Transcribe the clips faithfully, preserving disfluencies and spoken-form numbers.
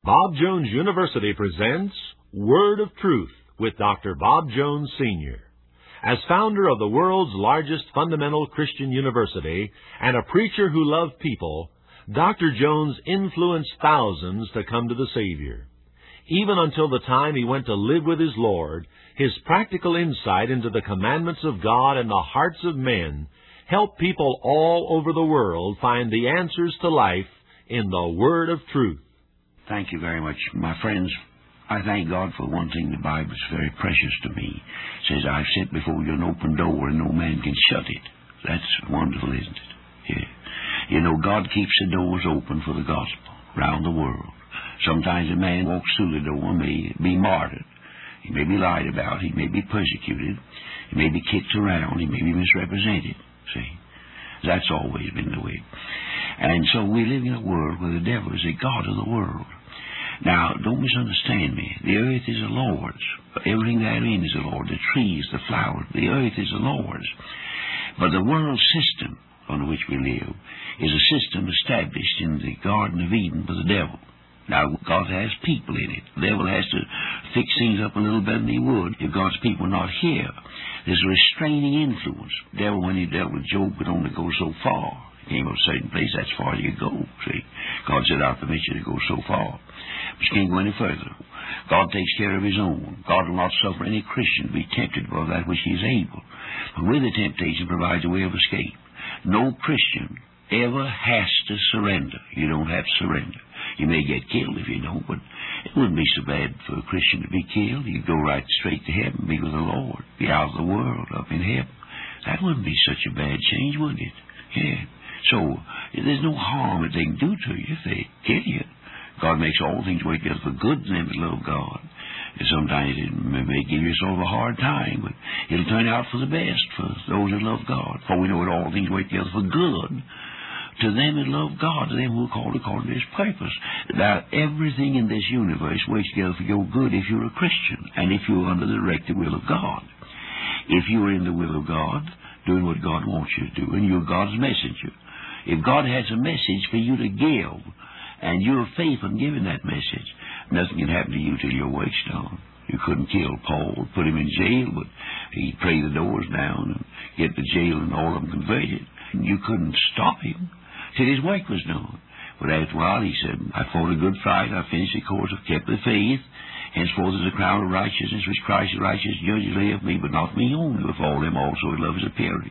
Bob Jones University presents Word of Truth with Doctor Bob Jones, Senior As founder of the world's largest fundamental Christian university and a preacher who loved people, Doctor Jones influenced thousands to come to the Savior. Even until the time he went to live with his Lord, his practical insight into the commandments of God and the hearts of men helped people all over the world find the answers to life in the Word of Truth. Thank you very much, my friends. I thank God for one thing the Bible is very precious to me. It says, I've set before you an open door and no man can shut it. That's wonderful, isn't it? Yeah. You know, God keeps the doors open for the gospel around the world. Sometimes a man walks through the door and may be martyred. He may be lied about. He may be persecuted. He may be kicked around. He may be misrepresented. See? That's always been the way. And so we live in a world where the devil is the god of the world. Now, don't misunderstand me. The earth is the Lord's. Everything therein is the Lord. The trees, the flowers, the earth is the Lord's. But the world system under which we live is a system established in the Garden of Eden by the devil. Now, God has people in it. The devil has to fix things up a little better than he would if God's people are not here. There's a restraining influence. The devil, when he dealt with Job, could only go so far. He came to a certain place, that's far you go. See, God said, I'll permit you to go so far. But you can't go any further. God takes care of his own. God will not suffer any Christian to be tempted above that which he is able. But with the temptation provides a way of escape. No Christian ever has to surrender. You don't have to surrender. You may get killed if you don't, but it wouldn't be so bad for a Christian to be killed. You'd go right straight to heaven, be with the Lord, be out of the world, up in heaven. That wouldn't be such a bad change, would it? Yeah. So, there's no harm that they can do to you if they kill you. God makes all things work together for good to them that love God. And sometimes it may give you sort of a hard time, but it'll turn out for the best for those that love God. For we know that all things work together for good to them that love God, to them who are called according to his purpose. Now, everything in this universe works together for your good if you're a Christian, and if you're under the directed will of God. If you're in the will of God, doing what God wants you to do, and you're God's messenger. If God has a message for you to give, and you're faithful in giving that message, nothing can happen to you till your work's done. You couldn't kill Paul, put him in jail, but he'd pray the doors down and get to jail and all of them converted. You couldn't stop him till his work was done. But after a while, he said, I fought a good fight, I finished the course, I've kept the faith. Henceforth is a crown of righteousness, which Christ the righteous judge lay of me, but not me only, with all them also that love is appearing.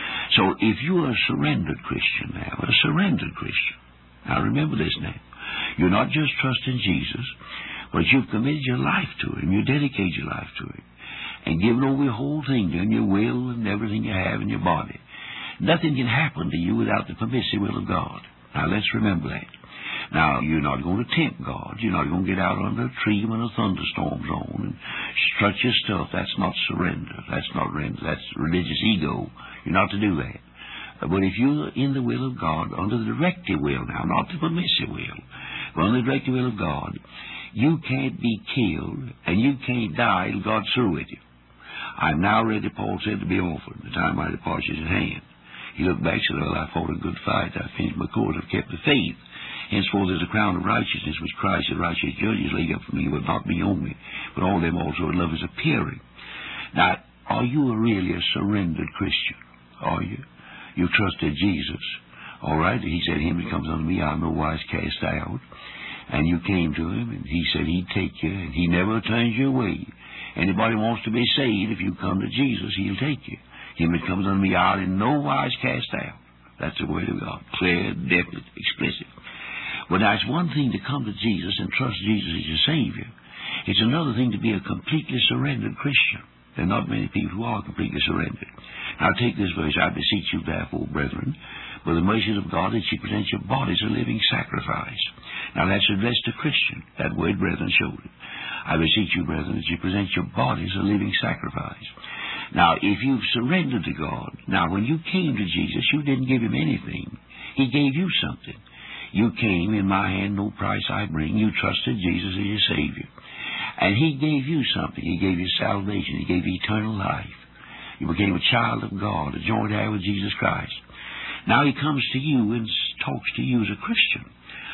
So if you're a surrendered Christian now, a surrendered Christian, now remember this now, you're not just trusting Jesus, but you've committed your life to him, you dedicate your life to him, and given over your whole thing to him, your will and everything you have in your body. Nothing can happen to you without the permissive will of God. Now let's remember that. Now, you're not going to tempt God. You're not going to get out under a tree when a thunderstorm's on and strut your stuff. That's not surrender. That's not surrender. That's religious ego. You're not to do that. But if you're in the will of God, under the directive will now, not the permissive will, but under the directive will of God, you can't be killed and you can't die till God's through with you. I'm now ready, Paul said, to be offered. The time my departure is at hand. He looked back and said, well, I fought a good fight. I finished my course. I've kept the faith. Henceforth there's a crown of righteousness which Christ the righteous judge is laid up for me, but not me only, but all them also that love is appearing. Now, are you really a surrendered Christian? Are you? You trusted Jesus. All right? He said, him that comes unto me, I'll no wise cast out. And you came to him, and he said he'd take you, and he never turns you away. Anybody wants to be saved, if you come to Jesus, he'll take you. Him that comes unto me, I'll in no wise cast out. That's the word of God. Clear, definite, explicit. But now it's one thing to come to Jesus and trust Jesus as your Savior. It's another thing to be a completely surrendered Christian. There are not many people who are completely surrendered. Now take this verse, I beseech you therefore, brethren, by the mercies of God, that ye present your bodies a living sacrifice. Now that's addressed to Christian. That word, brethren, showed it. I beseech you, brethren, that ye present your bodies a living sacrifice. Now, if you've surrendered to God, now when you came to Jesus, you didn't give him anything. He gave you something. You came, in my hand no price I bring. You trusted Jesus as your Savior. And he gave you something. He gave you salvation. He gave you eternal life. You became a child of God, a joint heir with Jesus Christ. Now he comes to you and talks to you as a Christian.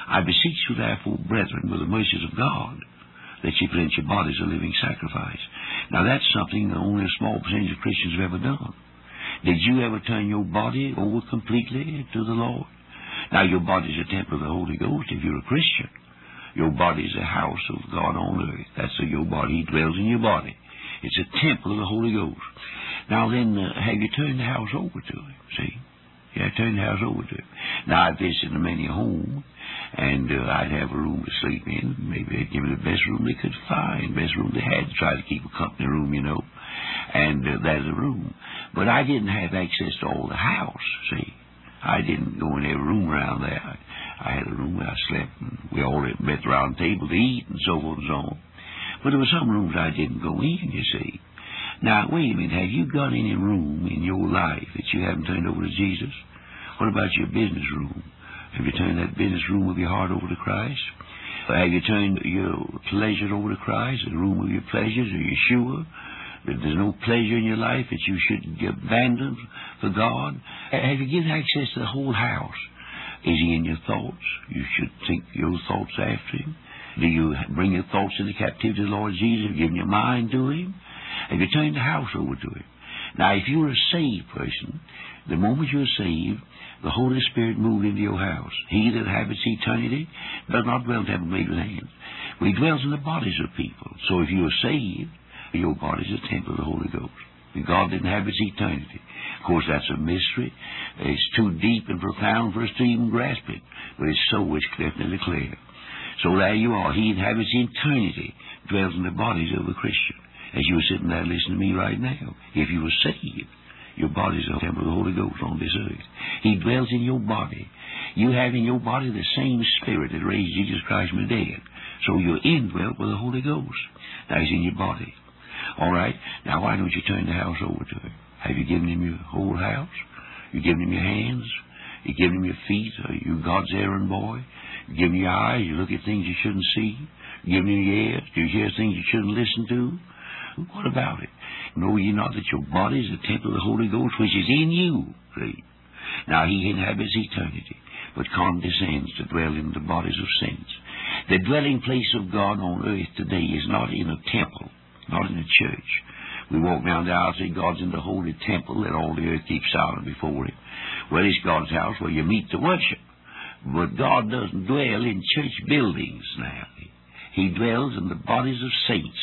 I beseech you, therefore, brethren, with the mercies of God, that ye present your bodies a living sacrifice. Now, that's something that only a small percentage of Christians have ever done. Did you ever turn your body over completely to the Lord? Now, your body is a temple of the Holy Ghost if you're a Christian. Your body is a house of God on earth. That's your body. He dwells in your body. It's a temple of the Holy Ghost. Now, then, uh, have you turned the house over to Him? See? Yeah, turn the house over to Him. Now, I visited many a home, and uh, I'd have a room to sleep in. Maybe they'd give me the best room they could find, best room they had to try to keep a company room, you know. And uh, that's a room. But I didn't have access to all the house, see. I didn't go in every room around there. I, I had a room where I slept, and we all met around the table to eat, and so forth and so on. But there were some rooms I didn't go in, you see. Now, wait a minute. Have you got any room in your life that you haven't turned over to Jesus? What about your business room? Have you turned that business room of your heart over to Christ? Or have you turned your pleasures over to Christ, the room of your pleasures? Are you sure that there's no pleasure in your life that you should abandon for God? Have you given access to the whole house? Is He in your thoughts? You should think your thoughts after Him. Do you bring your thoughts into captivity to the Lord Jesus? Have you given your mind to Him? Have you turned the house over to Him? Now, if you're a saved person, the moment you're saved, the Holy Spirit moved into your house. He that inhabits eternity does not dwell in temple made with hands, but He dwells in the bodies of people. So if you're saved, your body is a temple of the Holy Ghost. And God that inhabits eternity. Of course, that's a mystery. It's too deep and profound for us to even grasp it. But it's so it's definitely clear. So there you are. He inhabits eternity, dwells in the bodies of the Christian. As you were sitting there listening to me right now, if you were saved, your body is a temple of the Holy Ghost on this earth. He dwells in your body. You have in your body the same Spirit that raised Jesus Christ from the dead. So you're indwelt with the Holy Ghost. Now He's in your body. All right? Now why don't you turn the house over to Him? Have you given Him your whole house? You given Him your hands? You given Him your feet? Are you God's errand boy? You give Him your eyes? You look at things you shouldn't see? You give Him your ears? Do you hear things you shouldn't listen to? What about it? Know ye not that your body is the temple of the Holy Ghost, which is in you? See? Now He inhabits eternity, but condescends to dwell in the bodies of saints. The dwelling place of God on earth today is not in a temple, not in a church. We walk down the aisle and say God's in the holy temple, that all the earth keeps silent before Him. Well, it's God's house where you meet to worship. But God doesn't dwell in church buildings now. He dwells in the bodies of saints.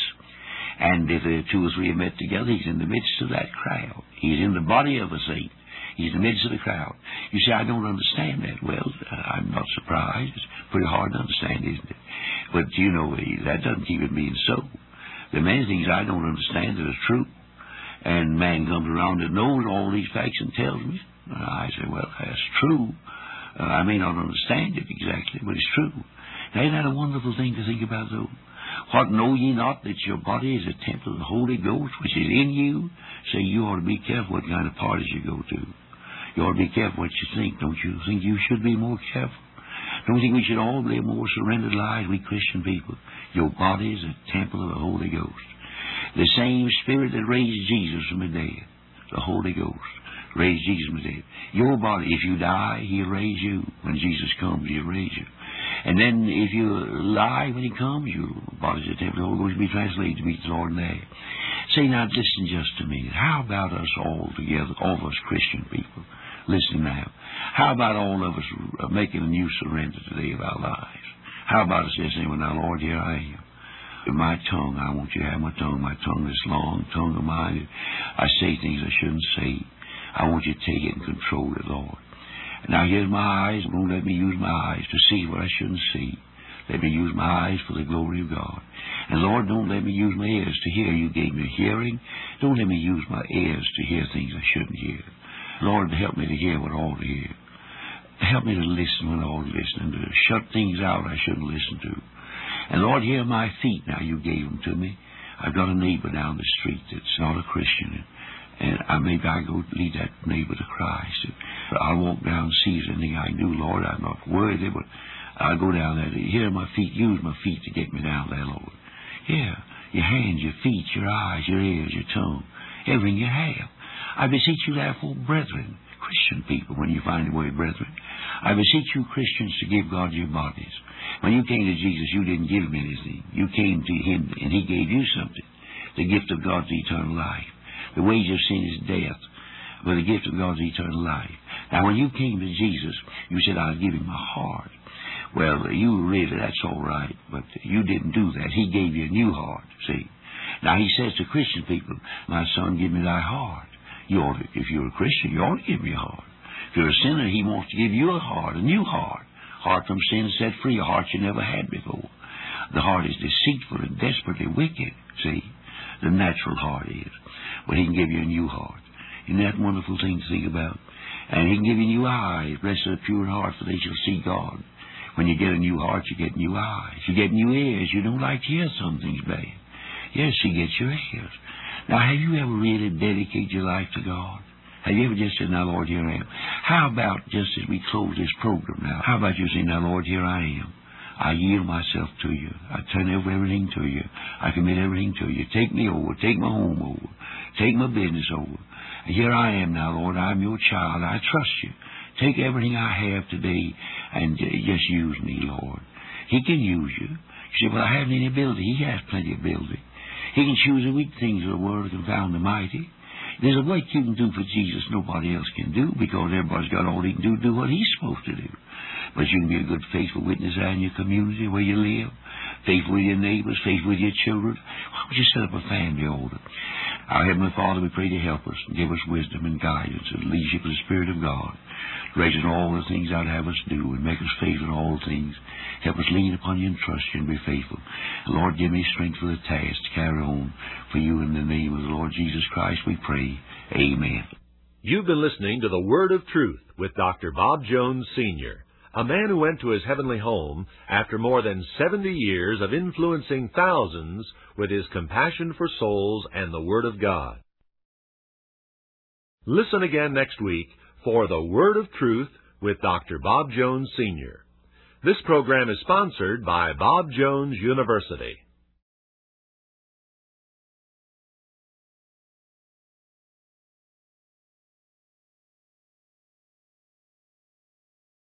And if there are two or three are met together, He's in the midst of that crowd. He's in the body of a saint. He's in the midst of the crowd. You say, I don't understand that. Well, I'm not surprised. It's pretty hard to understand, isn't it? But, you know, that doesn't keep it being so. There are many things I don't understand that are true. And man comes around that knows all these facts and tells me. I say, well, that's true. Uh, I may not understand it exactly, but it's true. Now, isn't that a wonderful thing to think about, though? What, know ye not that your body is a temple of the Holy Ghost, which is in you? Say, you ought to be careful what kind of parties you go to. You ought to be careful what you think. Don't you think you should be more careful? Don't you think we should all live more surrendered lives, we Christian people? Your body is a temple of the Holy Ghost. The same Spirit that raised Jesus from the dead, the Holy Ghost, raised Jesus from the dead. Your body, if you die, He'll raise you. When Jesus comes, He'll raise you. And then if you lie when He comes, your body's a temple of the Holy Ghost will be translated to meet the Lord in there. Say, now, listen just a minute. How about us all together, all of us Christian people? Listen now. How about all of us making a new surrender today of our lives? How about us just saying, well, now, Lord, here I am. With my tongue, I want you to have my tongue. My tongue is long, tongue of mine. I say things I shouldn't say. I want you to take it and control it, Lord. Now, here's my eyes. Don't let me use my eyes to see what I shouldn't see. Let me use my eyes for the glory of God. And, Lord, don't let me use my ears to hear. You gave me hearing. Don't let me use my ears to hear things I shouldn't hear. Lord, help me to hear what I ought to hear. Help me to listen when I ought to listen, and to shut things out I shouldn't listen to. And, Lord, here are my feet now. You gave them to me. I've got a neighbor down the street that's not a Christian. And I, maybe I go lead that neighbor to Christ. And I'll walk down and see if there's anything I can do, Lord. I'm not worthy, but I'll go down there. Here are my feet. Use my feet to get me down there, Lord. Yeah, your hands, your feet, your eyes, your ears, your tongue, everything you have. I beseech you, therefore, brethren, Christian people, when you find the word brethren, I beseech you, Christians, to give God your bodies. When you came to Jesus, you didn't give him anything. You came to him, and he gave you something. The gift of God's eternal life. The wage of sin is death, but the gift of God's eternal life. Now, when you came to Jesus, you said, I'll give him my heart. Well, you really, that's all right, but you didn't do that. He gave you a new heart, see. Now, he says to Christian people, my son, give me thy heart. You ought to, if you're a Christian, you ought to give me a heart. If you're a sinner, he wants to give you a heart, a new heart. Heart from sin set free, a heart you never had before. The heart is deceitful and desperately wicked, see. The natural heart is. But he can give you a new heart. Isn't that a wonderful thing to think about? And he can give you new eyes. Blessed are the pure in heart, for they shall see God. When you get a new heart, you get new eyes. You get new ears. You don't like to hear some things bad. Yes, you get your ears. Now, have you ever really dedicated your life to God? Have you ever just said, now, Lord, here I am? How about, just as we close this program now, how about you saying, now, Lord, here I am. I yield myself to you. I turn over everything to you. I commit everything to you. Take me over. Take my home over. Take my business over. And here I am now, Lord. I'm your child. I trust you. Take everything I have today and just use me, Lord. He can use you. You say, well, I haven't any ability. He has plenty of ability. He can choose the weak things of the world to confound the mighty. There's a work you can do for Jesus nobody else can do, because everybody's got all he can do to do what he's supposed to do. But you can be a good, faithful witness out in your community where you live, faithful with your neighbors, faithful with your children. Why don't you set up a family order? Our Heavenly Father, we pray to help us and give us wisdom and guidance and leadership of the Spirit of God. Raise us in all the things I'd have us do and make us faithful in all things. Help us lean upon you and trust you and be faithful. And Lord, give me strength for the task to carry on for you in the name of the Lord Jesus Christ, we pray. Amen. You've been listening to the Word of Truth with Doctor Bob Jones, Senior, a man who went to his heavenly home after more than seventy years of influencing thousands with his compassion for souls and the Word of God. Listen again next week for the Word of Truth with Doctor Bob Jones, Senior This program is sponsored by Bob Jones University.